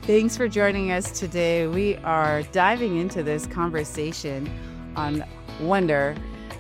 Thanks for joining us today. We are diving into this conversation on wonder.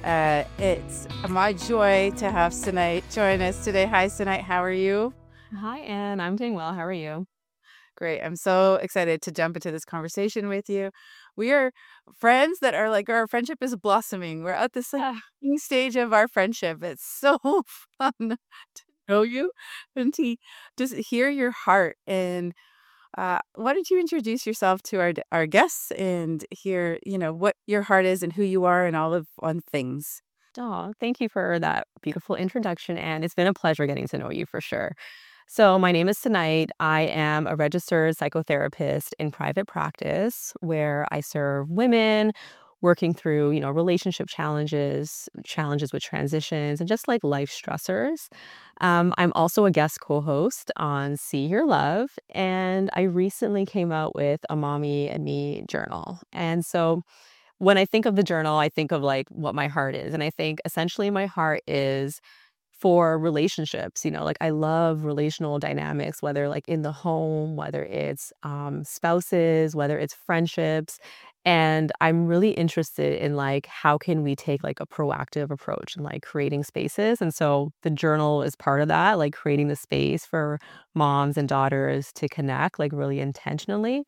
It's my joy to have Sinait join us today. Hi, Sinait. How are you? Hi, Anne. I'm doing well. How are you? Great. I'm so excited to jump into this conversation with you. We are friends that are like, our friendship is blossoming. We're at this Ah, new stage of our friendship. It's so fun to know you and to just hear your heart. And why don't you introduce yourself to our guests and hear, what your heart is and who you are and all of on things. thank you for that beautiful introduction, and it's been a pleasure getting to know you for sure. So, my name is Sinait. I am a registered psychotherapist in private practice where I serve women working through, relationship challenges, challenges with transitions, and just like life stressors. I'm also a guest co-host on See Your Love, and I recently came out with a Mommy and Me journal. And so when I think of the journal, I think of like what my heart is. And I think essentially my heart is for relationships. Like I love relational dynamics, whether like in the home, whether it's spouses, whether it's friendships. And I'm really interested in like how can we take like a proactive approach in like creating spaces. And so the journal is part of that, like creating the space for moms and daughters to connect like really intentionally.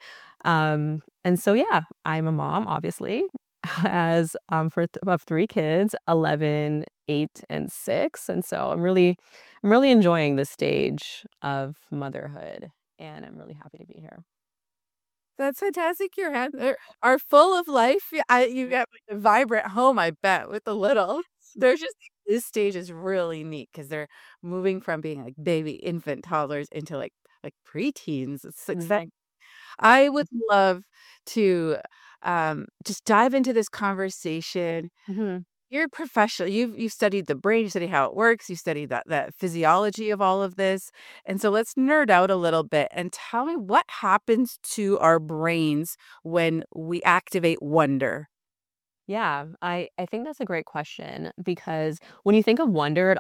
And so yeah, I'm a mom, obviously, has of 3 kids, 11, 8, and 6. And so I'm really enjoying this stage of motherhood, and I'm really happy to be here. That's fantastic. Your hands are full of life. Yeah, you have like a vibrant home, I bet, with the little. There's just this stage is really neat because they're moving from being like baby, infant, toddlers into like preteens. It's Mhm. exciting. I would love to just dive into this conversation. Mhm. You're a professional. You've studied the brain, you study how it works, you study that physiology of all of this. And so let's nerd out a little bit and tell me what happens to our brains when we activate wonder. Yeah, I think that's a great question because when you think of wonder,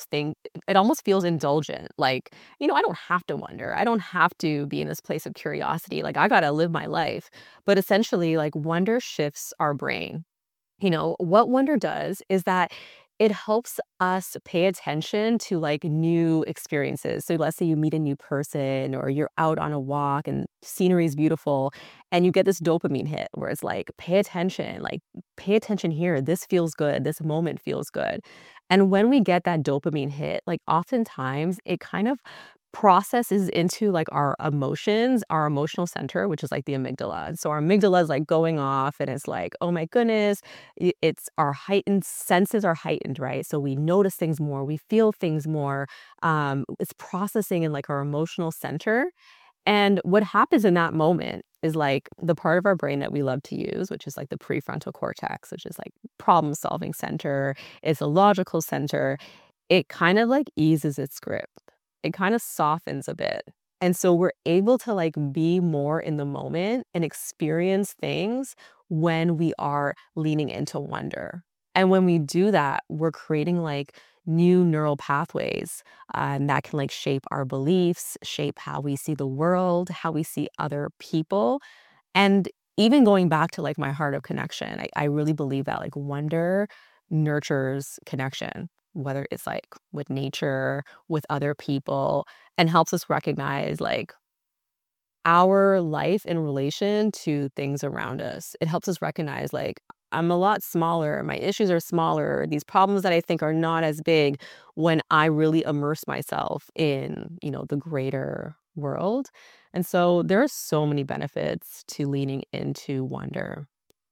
it almost feels indulgent. Like, I don't have to wonder. I don't have to be in this place of curiosity. Like I gotta live my life. But essentially, like wonder shifts our brain. What wonder does is that it helps us pay attention to like new experiences. So let's say you meet a new person or you're out on a walk and scenery is beautiful and you get this dopamine hit where it's like pay attention here. This feels good. This moment feels good. And when we get that dopamine hit, like oftentimes it kind of processes into like our emotions, our emotional center, which is like the amygdala. And so our amygdala is like going off and it's like, oh my goodness, it's our heightened senses are heightened, right? So we notice things more, we feel things more. It's processing in like our emotional center. And what happens in that moment is like the part of our brain that we love to use, which is like the prefrontal cortex, which is like problem solving center, it's a logical center. It kind of like eases its grip. It kind of softens a bit. And so we're able to like be more in the moment and experience things when we are leaning into wonder. And when we do that, we're creating like new neural pathways that can like shape our beliefs, shape how we see the world, how we see other people. And even going back to like my heart of connection, I really believe that like wonder nurtures connection, whether it's like with nature, with other people, and helps us recognize like our life in relation to things around us. It helps us recognize like I'm a lot smaller, my issues are smaller, these problems that I think are not as big when I really immerse myself in, the greater world. And so there are so many benefits to leaning into wonder.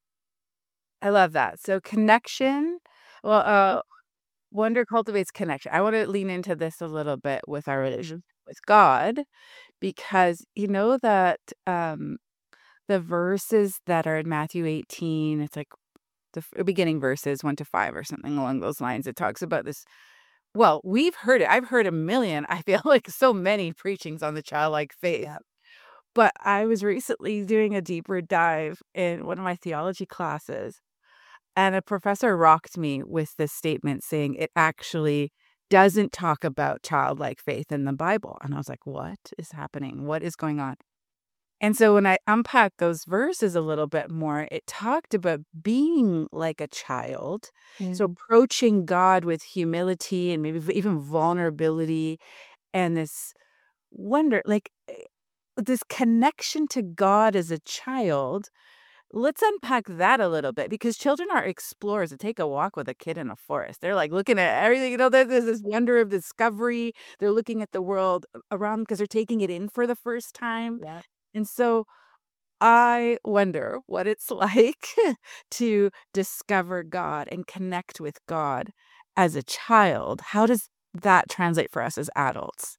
I love that. So connection, well, wonder cultivates connection. I want to lean into this a little bit with our relationship Mhm. with God because you know that the verses that are in Matthew 18, it's like beginning verses 1 to 5 or something along those lines. It talks about this. Well, we've heard it. I've heard a million. I feel like so many preachings on the childlike faith. Yeah. But I was recently doing a deeper dive in one of my theology classes, and a professor rocked me with this statement saying it actually doesn't talk about childlike faith in the Bible. And I was like, what is happening? What is going on? And so when I unpack those verses a little bit more, it talked about being like a child. So Mm. approaching God with humility and maybe even vulnerability and this wonder, like this connection to God as a child. Let's unpack that a little bit because children are explorers. To take a walk with a kid in a forest, they're like looking at everything. There's this wonder of discovery. They're looking at the world around because they're taking it in for the first time. Yeah. And so I wonder what it's like to discover God and connect with God as a child. How does that translate for us as adults?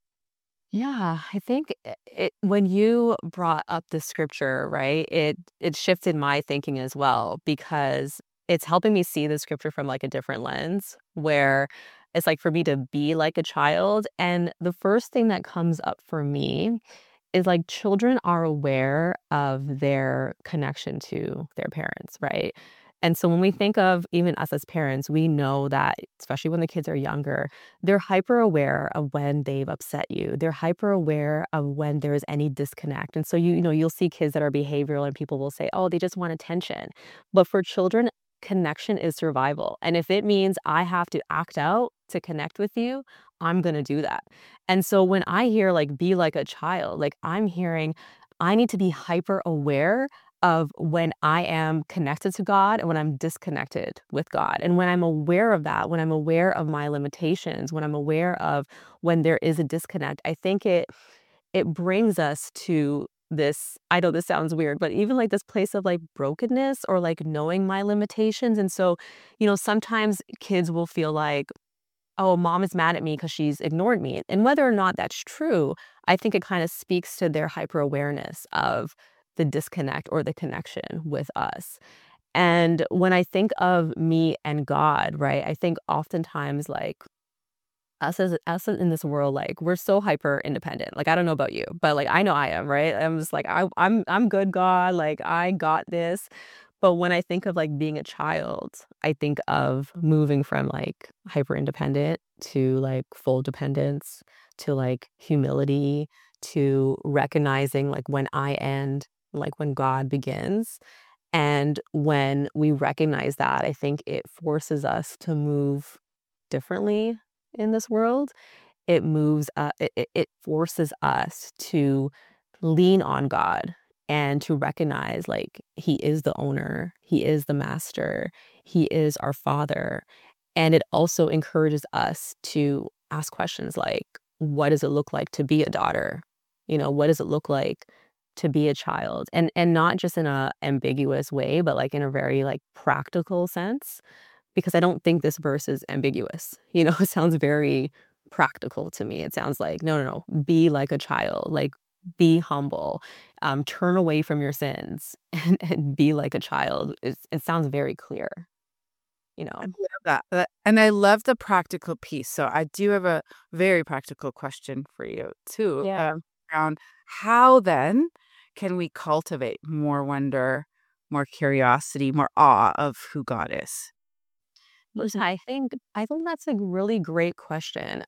Yeah, I think it when you brought up the scripture, right, it shifted my thinking as well because it's helping me see the scripture from like a different lens where it's like for me to be like a child. And the first thing that comes up for me is like children are aware of their connection to their parents, right? And so when we think of even us as parents, we know that, especially when the kids are younger, they're hyper aware of when they've upset you. They're hyper aware of when there's any disconnect. And so you'll see kids that are behavioral and people will say, "Oh, they just want attention." But for children, connection is survival. And if it means I have to act out to connect with you, I'm going to do that. And so when I hear like be like a child, like I'm hearing I need to be hyper aware of when I am connected to God and when I'm disconnected with God. And when I'm aware of that, when I'm aware of my limitations, when I'm aware of when there is a disconnect, I think it brings us to this. I know this sounds weird, but even like this place of like brokenness or like knowing my limitations. And so, sometimes kids will feel like, oh, mom is mad at me because she's ignored me. And whether or not that's true, I think it kind of speaks to their hyper awareness of the disconnect or the connection with us. And when I think of me and God, right, I think oftentimes like us in this world, like we're so hyper independent. Like I don't know about you, but like I know I am, right? I'm just like I'm good, God. Like I got this. But when I think of, like, being a child, I think of moving from, like, hyper independent to, like, full dependence to, like, humility to recognizing, like, when I end, like, when God begins. And when we recognize that, I think it forces us to move differently in this world. It forces us to lean on God and to recognize, like, He is the owner, He is the master, He is our Father, and it also encourages us to ask questions like, "What does it look like to be a daughter?" "What does it look like to be a child?" And not just in a ambiguous way, but, like, in a very, like, practical sense, because I don't think this verse is ambiguous. It sounds very practical to me. It sounds like, "No, no, no, be like a child, like, be humble, turn away from your sins and be like a child." It sounds very clear, you I know? love that, and I love the practical piece, so I do have a very practical question for you too, Yeah. around how then can we cultivate more wonder, more curiosity, more awe of who God is? Listen, I think that's a really great question.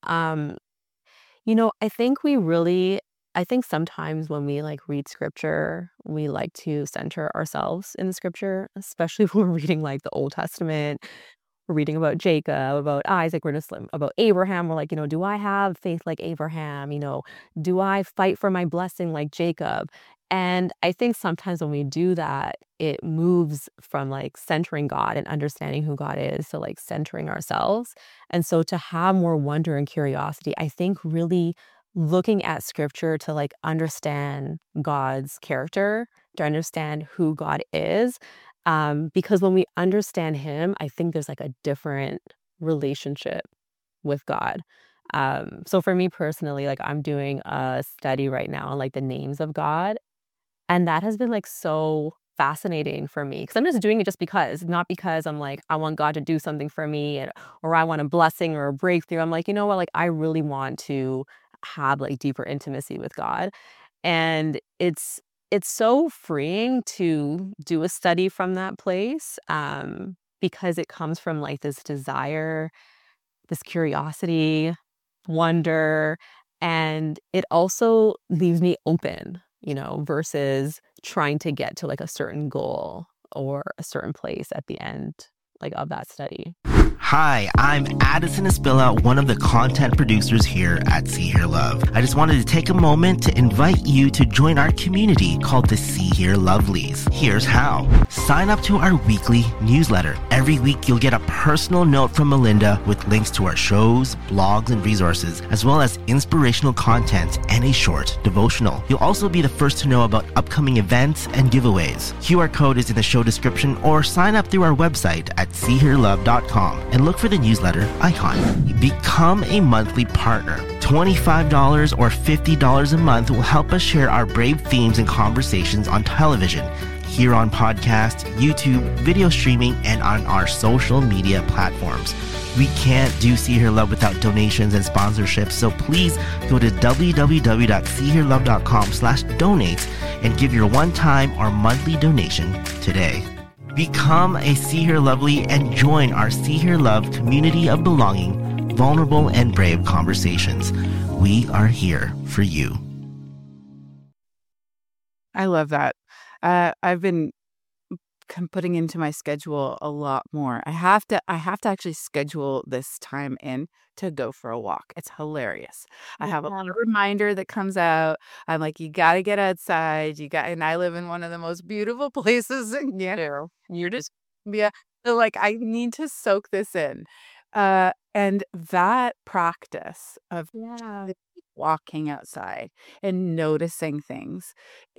I think sometimes when we, like, read scripture, we like to center ourselves in the scripture, especially when we're reading, like, the Old Testament. We're reading about Jacob, about Isaac, we're just about Abraham. We're like, do I have faith like Abraham? Do I fight for my blessing like Jacob? And I think sometimes when we do that, it moves from like centering God and understanding who God is to like centering ourselves. And so to have more wonder and curiosity, I think really looking at scripture to like understand God's character, to understand who God is, because when we understand him, I think there's like a different relationship with God. So for me personally, like I'm doing a study right now on like the names of God. And that has been like so fascinating for me because I'm just doing it just because, not because I'm like, I want God to do something for me or I want a blessing or a breakthrough. I'm like, you know what? Like, I really want to have like deeper intimacy with God. And it's so freeing to do a study from that place, because it comes from, like, this desire, this curiosity, wonder, and it also leaves me open. versus trying to get to like a certain goal or a certain place at the end like of that study. Hi, I'm Addison Espilla, one of the content producers here at See Hear Love. I just wanted to take a moment to invite you to join our community called the See Hear Lovelies. Here's how. Sign up to our weekly newsletter. Every week you'll get a personal note from Melinda with links to our shows, blogs, and resources, as well as inspirational content and a short devotional. You'll also be the first to know about upcoming events and giveaways. QR code is in the show description, or sign up through our website at seehearlove.com and look for the newsletter icon. Become a monthly partner. $25 or $50 a month will help us share our brave themes and conversations on television, here on podcast, YouTube, video streaming, and on our social media platforms. We can't do See Hear Love without donations and sponsorships, so please go to www.seehearlove.com/donate and give your one-time or monthly donation today. Become a See Hear Lovely and join our See Hear Love community of belonging, vulnerable and brave conversations. We are here for you. I love that. I've been putting into my schedule a lot more. I have to actually schedule this time in to go for a walk. It's hilarious. I have a Yeah. little reminder that comes out. I'm like, you got to get outside. And I live in one of the most beautiful places in Canada. You're just, yeah. So like, I need to soak this in. And that practice of Yeah. walking outside and noticing things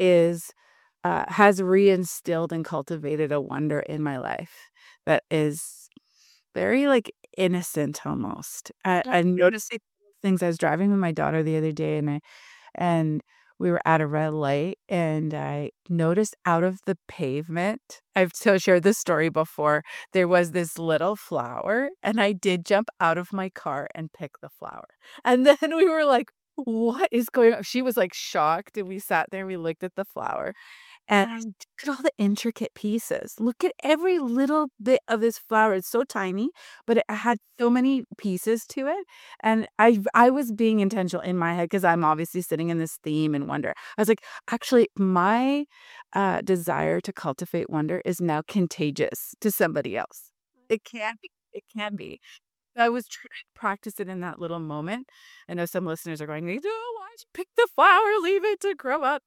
has reinstilled and cultivated a wonder in my life that is very like innocent almost. I noticed things. I was driving with my daughter the other day, and we were at a red light, and I noticed out of the pavement. I've so shared this story before. There was this little flower, and I did jump out of my car and pick the flower. And then we were like, "What is going on?" She was like shocked, and we sat there. We looked at the flower. And look at all the intricate pieces. Look at every little bit of this flower. It's so tiny, but it had so many pieces to it. And I was being intentional in my head because I'm obviously sitting in this theme and wonder. I was like, actually, my desire to cultivate wonder is now contagious to somebody else. It can be. It can be. I was trying to practice it in that little moment. I know some listeners are going, "Oh, why'd you pick the flower? Leave it to grow up."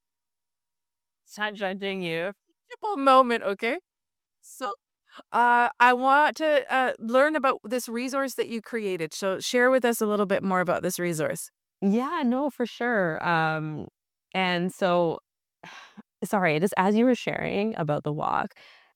It's not judging you. Simple moment, okay? So, I want to learn about this resource that you created. So, share with us a little bit more about this resource. Yeah, no, for sure. And so sorry, just as you were sharing about the walk,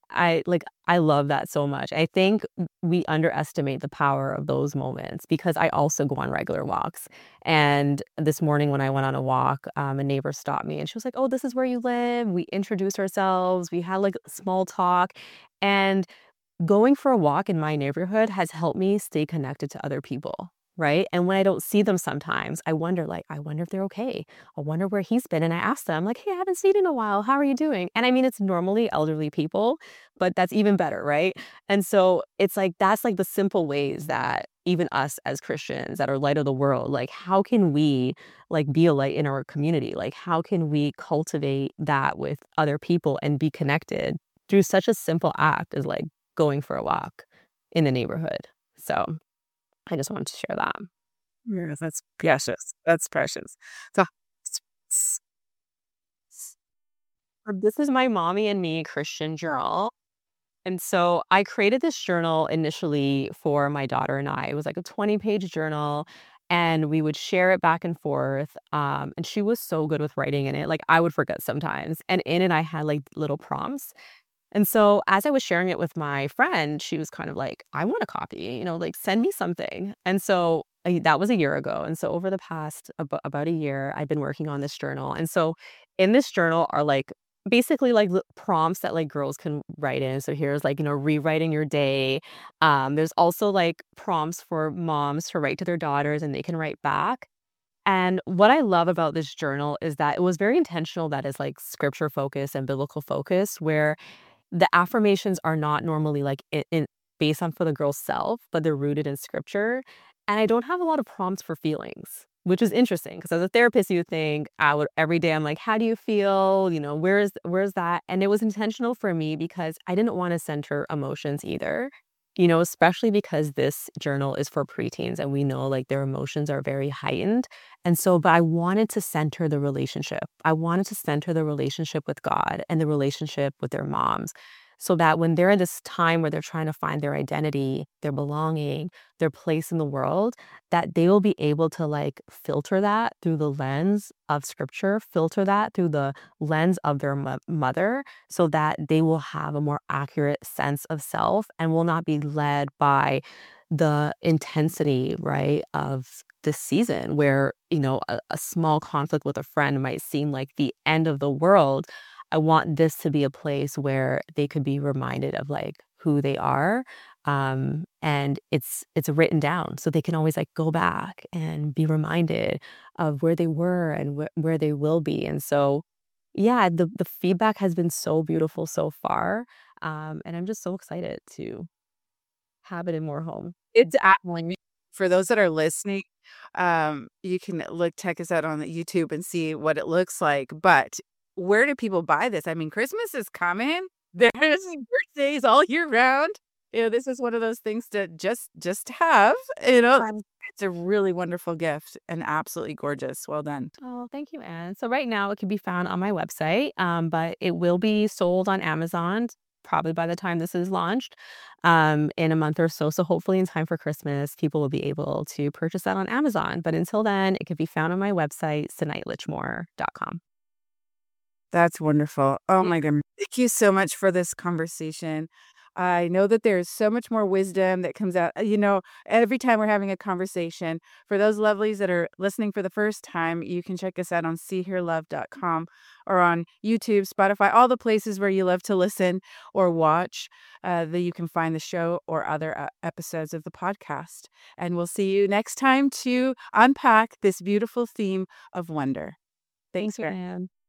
I love that so much. I think we underestimate the power of those moments because I also go on regular walks. And this morning when I went on a walk, a neighbor stopped me and she was like, "Oh, this is where you live." We introduced ourselves. We had like small talk. And going for a walk in my neighborhood has helped me stay connected to other people, right? And when I don't see them sometimes, I wonder if they're okay. I wonder where he's been. And I ask them, like, "Hey, I haven't seen you in a while. How are you doing?" And I mean, it's normally elderly people, but that's even better, right? And so it's like, that's like the simple ways that even us as Christians that are light of the world, like, how can we like be a light in our community? Like, how can we cultivate that with other people and be connected through such a simple act as like going for a walk in the neighborhood. So, I just wanted to share that. Yeah, that's precious. That's precious. So, s- s- This is my Mommy and Me Christian journal. And so I created this journal initially for my daughter and I. It was like a 20-page journal and we would share it back and forth. And she was so good with writing in it. Like I would forget sometimes. And in it, I had like little prompts. And so as I was sharing it with my friend, she was kind of like, "I want a copy, like send me something." And so that was a year ago. And so over the past about a year, I've been working on this journal. And so in this journal are like basically like prompts that like girls can write in. So here's like, rewriting your day. There's also like prompts for moms to write to their daughters and they can write back. And what I love about this journal is that it was very intentional that is like scripture focused and biblical focus where the affirmations are not normally like based on for the girl's self, but they're rooted in scripture. And I don't have a lot of prompts for feelings. which is interesting because as a therapist, you think I would every day I'm like, "How do you feel?" "Where's that?" And it was intentional for me because I didn't wanna center emotions either, especially because this journal is for preteens and we know, like, their emotions are very heightened, and so but I wanted to center the relationship. I wanted to center the relationship with God and the relationship with their moms so that when they're in this time where they're trying to find their identity, their belonging, their place in the world, that they will be able to, like, filter that through the lens of scripture, filter that through the lens of their mother, so that they will have a more accurate sense of self and will not be led by the intensity, right, of this season where, a small conflict with a friend might seem like the end of the world. I want this to be a place where they could be reminded of, like, who they are, and it's written down so they can always, like, go back and be reminded of where they were and where they will be, and so, yeah, the feedback has been so beautiful so far, and I'm just so excited to have it in more homes. It's actually for those that are listening, you can check us out on the YouTube and see what it looks like, but where do people buy this? I mean, Christmas is coming. There's birthdays all year round. This is one of those things to just have, it's a really wonderful gift and absolutely gorgeous. Well done. Oh, thank you, Anne. So right now it can be found on my website, but it will be sold on Amazon probably by the time this is launched in a month or so. So hopefully in time for Christmas, people will be able to purchase that on Amazon. But until then, it can be found on my website, SanaiLichmore.com. That's wonderful. Oh my goodness. Thank you so much for this conversation. I know that there's so much more wisdom that comes out, every time we're having a conversation. For those lovelies that are listening for the first time, you can check us out on seehearlove.com or on YouTube, Spotify, all the places where you love to listen or watch, that you can find the show or other episodes of the podcast. And we'll see you next time to unpack this beautiful theme of wonder. Thank Thanks, you, Karen. Anne.